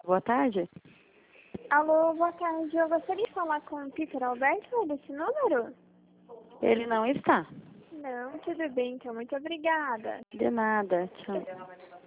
Boa tarde. Alô, boa tarde. Eu gostaria de falar com o Peter Alberto desse número? Ele não está. Não, tudo bem, então. Muito obrigada. De nada. Tchau.